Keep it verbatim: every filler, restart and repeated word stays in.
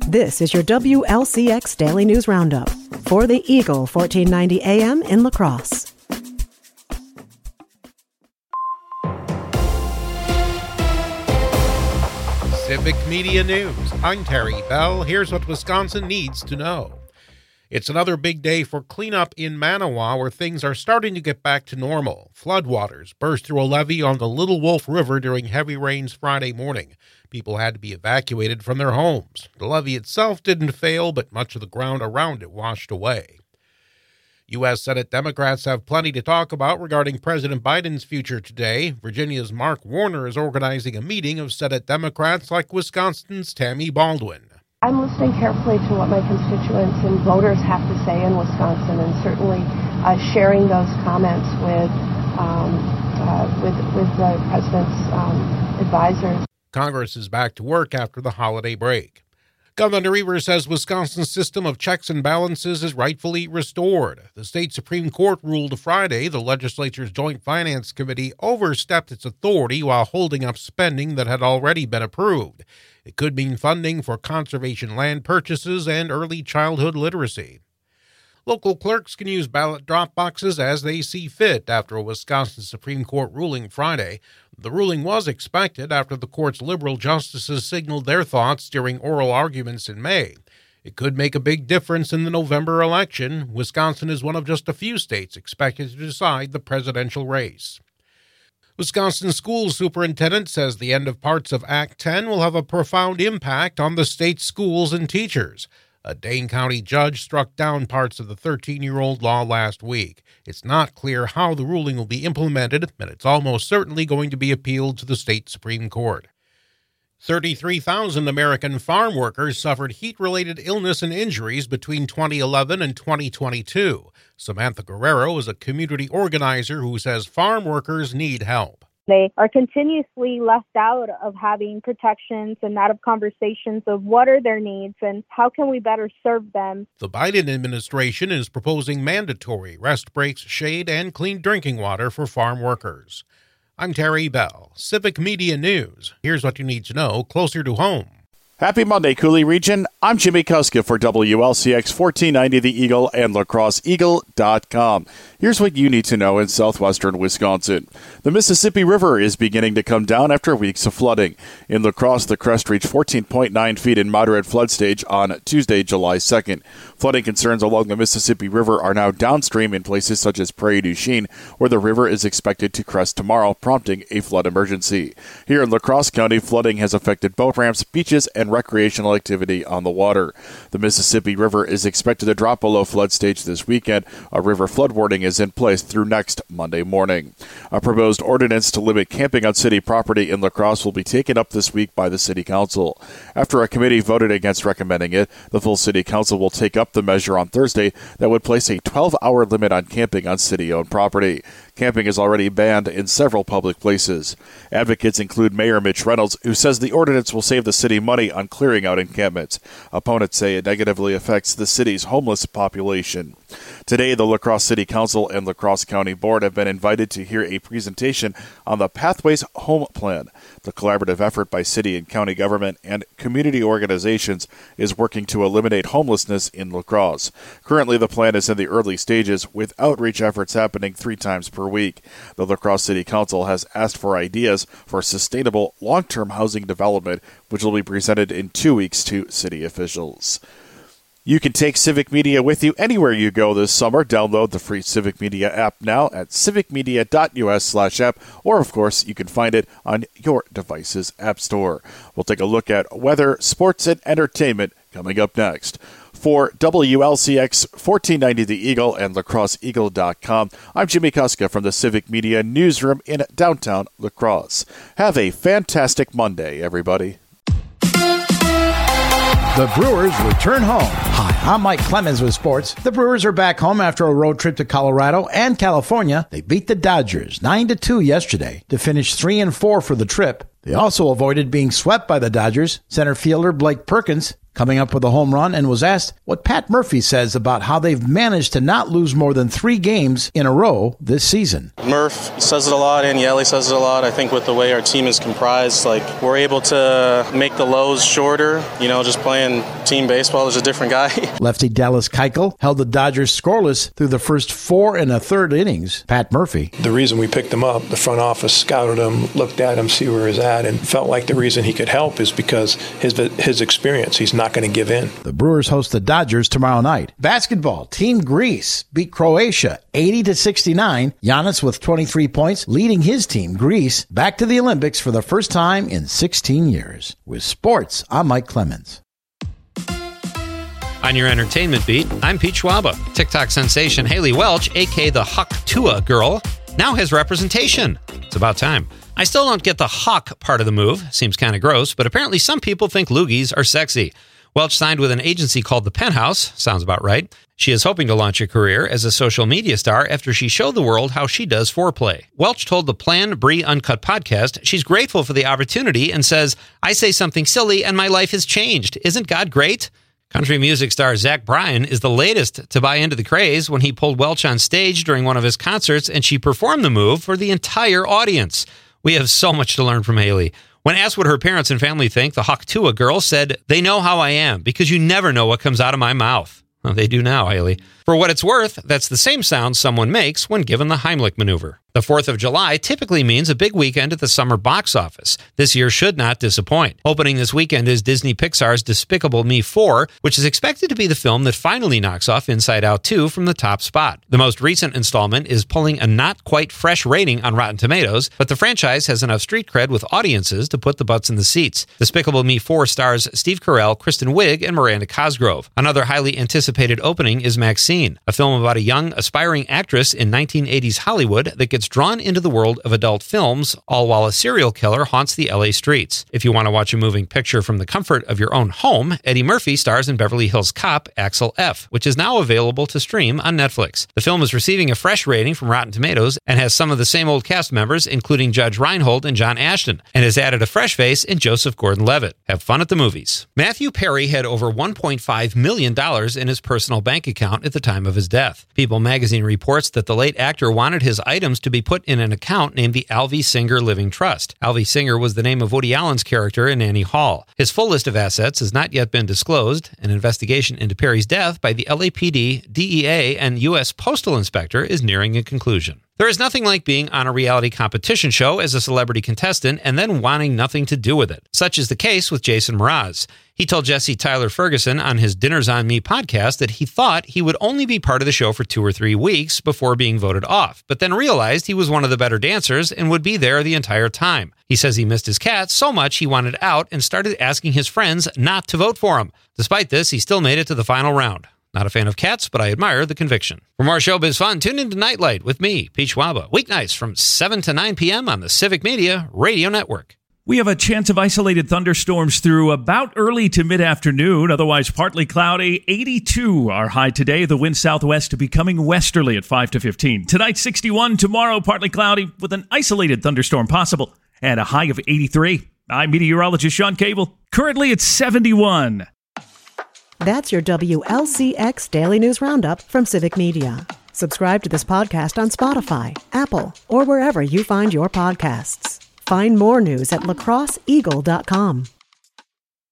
This is your W L C X Daily News Roundup for the Eagle fourteen ninety A M in La Crosse. Civic Media News. I'm Terry Bell. Here's what Wisconsin needs to know. It's another big day for cleanup in Manawa, where things are starting to get back to normal. Floodwaters burst through a levee on the Little Wolf River during heavy rains Friday morning. People had to be evacuated from their homes. The levee itself didn't fail, but much of the ground around it washed away. U S Senate Democrats have plenty to talk about regarding President Biden's future today. Virginia's Mark Warner is organizing a meeting of Senate Democrats like Wisconsin's Tammy Baldwin. I'm listening carefully to what my constituents and voters have to say in Wisconsin, and certainly uh, sharing those comments with um, uh, with, with the president's um, advisors. Congress is back to work after the holiday break. Governor Evers says Wisconsin's system of checks and balances is rightfully restored. The state Supreme Court ruled Friday the legislature's Joint Finance Committee overstepped its authority while holding up spending that had already been approved. It could mean funding for conservation land purchases and early childhood literacy. Local clerks can use ballot drop boxes as they see fit after a Wisconsin Supreme Court ruling Friday. The ruling was expected after the court's liberal justices signaled their thoughts during oral arguments in May. It could make a big difference in the November election. Wisconsin is one of just a few states expected to decide the presidential race. Wisconsin school superintendent says the end of parts of Act ten will have a profound impact on the state's schools and teachers. A Dane County judge struck down parts of the thirteen-year-old law last week. It's not clear how the ruling will be implemented, and it's almost certainly going to be appealed to the state Supreme Court. thirty-three thousand American farm workers suffered heat-related illness and injuries between twenty eleven and twenty twenty-two. Samantha Guerrero is a community organizer who says farm workers need help. They are continuously left out of having protections and out of conversations of what are their needs and how can we better serve them. The Biden administration is proposing mandatory rest breaks, shade, and clean drinking water for farm workers. I'm Terry Bell, Civic Media News. Here's what you need to know closer to home. Happy Monday, Cooley Region. I'm Jimmy Kuska for W L C X fourteen ninety The Eagle and La Crosse Eagle dot com. Here's what you need to know in southwestern Wisconsin. The Mississippi River is beginning to come down after weeks of flooding. In La Crosse, the crest reached fourteen point nine feet in moderate flood stage on Tuesday, July second. Flooding concerns along the Mississippi River are now downstream in places such as Prairie du Chien, where the river is expected to crest tomorrow, prompting a flood emergency. Here in La Crosse County, flooding has affected boat ramps, beaches, and recreational activity on the water. The Mississippi River is expected to drop below flood stage this weekend. A river flood warning is in place through next Monday morning. A proposed ordinance to limit camping on city property in La Crosse will be taken up this week by the City Council. After a committee voted against recommending it, the full City Council will take up the measure on Thursday that would place a twelve-hour limit on camping on city-owned property. Camping is already banned in several public places. Advocates include Mayor Mitch Reynolds, who says the ordinance will save the city money on clearing out encampments. Opponents say it negatively affects the city's homeless population. Today, the La Crosse City Council and La Crosse County Board have been invited to hear a presentation on the Pathways Home Plan. The collaborative effort by city and county government and community organizations is working to eliminate homelessness in La Crosse. Currently, the plan is in the early stages, with outreach efforts happening three times per week. The La Crosse City Council has asked for ideas for sustainable long-term housing development, which will be presented in two weeks to city officials. You can take Civic Media with you anywhere you go this summer. Download the free Civic Media app now at civicmedia.us slash app, or of course, you can find it on your device's app store. We'll take a look at weather, sports, and entertainment coming up next. For W L C X fourteen ninety The Eagle and La Crosse Eagle dot com, I'm Jimmy Kuska from the Civic Media Newsroom in downtown La Crosse. Have a fantastic Monday, everybody. The Brewers return home. Hi, I'm Mike Clemens with sports. The Brewers are back home after a road trip to Colorado and California. They beat the Dodgers nine to two yesterday to finish three and four for the trip. They also avoided being swept by the Dodgers. Center fielder Blake Perkins coming up with a home run, and was asked what Pat Murphy says about how they've managed to not lose more than three games in a row this season. Murph says it a lot, and Yelly says it a lot. I think with the way our team is comprised, like we're able to make the lows shorter. You know, just playing team baseball, there's a different guy. Lefty Dallas Keuchel held the Dodgers scoreless through the first four and a third innings. Pat Murphy. The reason we picked him up, the front office scouted him, looked at him, see where he's at, and felt like the reason he could help is because his his experience. He's not going to give in. The Brewers host the Dodgers tomorrow night. Basketball, Team Greece beat Croatia eighty to sixty-nine. Giannis with twenty-three points, leading his team, Greece, back to the Olympics for the first time in sixteen years. With sports, I'm Mike Clemens. On your entertainment beat, I'm Pete Schwaba. TikTok sensation Haley Welch, aka the Huck Tua girl, now has representation. It's about time. I still don't get the hawk part of the move. Seems kind of gross, but apparently some people think loogies are sexy. Welch signed with an agency called The Penthouse. Sounds about right. She is hoping to launch a career as a social media star after she showed the world how she does foreplay. Welch told the Plan Brie Uncut podcast she's grateful for the opportunity and says, I say something silly and my life has changed. Isn't God great? Country music star Zach Bryan is the latest to buy into the craze when he pulled Welch on stage during one of his concerts and she performed the move for the entire audience. We have so much to learn from Haley. When asked what her parents and family think, the Huck Tua girl said, they know how I am because you never know what comes out of my mouth. Well, they do now, Haley. For what it's worth, that's the same sound someone makes when given the Heimlich maneuver. The fourth of July typically means a big weekend at the summer box office. This year should not disappoint. Opening this weekend is Disney Pixar's Despicable Me four, which is expected to be the film that finally knocks off Inside Out two from the top spot. The most recent installment is pulling a not quite fresh rating on Rotten Tomatoes, but the franchise has enough street cred with audiences to put the butts in the seats. Despicable Me four stars Steve Carell, Kristen Wiig, and Miranda Cosgrove. Another highly anticipated opening is Maxine, a film about a young, aspiring actress in nineteen eighties Hollywood that gets drawn into the world of adult films, all while a serial killer haunts the L A streets. If you want to watch a moving picture from the comfort of your own home, Eddie Murphy stars in Beverly Hills Cop, Axel F., which is now available to stream on Netflix. The film is receiving a fresh rating from Rotten Tomatoes and has some of the same old cast members, including Judge Reinhold and John Ashton, and has added a fresh face in Joseph Gordon-Levitt. Have fun at the movies. Matthew Perry had over one point five million dollars in his personal bank account at the time of his death. People magazine reports that the late actor wanted his items to be put in an account named the Alvy Singer Living Trust. Alvy Singer was the name of Woody Allen's character in Annie Hall. His full list of assets has not yet been disclosed. An investigation into Perry's death by the L A P D, D E A, and U S Postal Inspector is nearing a conclusion. There is nothing like being on a reality competition show as a celebrity contestant and then wanting nothing to do with it. Such is the case with Jason Mraz. He told Jesse Tyler Ferguson on his Dinners on Me podcast that he thought he would only be part of the show for two or three weeks before being voted off, but then realized he was one of the better dancers and would be there the entire time. He says he missed his cat so much he wanted out and started asking his friends not to vote for him. Despite this, he still made it to the final round. Not a fan of cats, but I admire the conviction. For more showbiz fun, tune into Nightlight with me, Pete Schwaba, weeknights from seven to nine p.m. on the Civic Media Radio Network. We have a chance of isolated thunderstorms through about early to mid-afternoon, otherwise partly cloudy. eighty-two our high today. The wind southwest becoming westerly at five to fifteen. Tonight, sixty-one. Tomorrow, partly cloudy with an isolated thunderstorm possible and a high of eighty-three. I'm meteorologist Sean Cable. Currently, it's seventy-one. That's your W L C X Daily News Roundup from Civic Media. Subscribe to this podcast on Spotify, Apple, or wherever you find your podcasts. Find more news at lacrosse eagle dot com.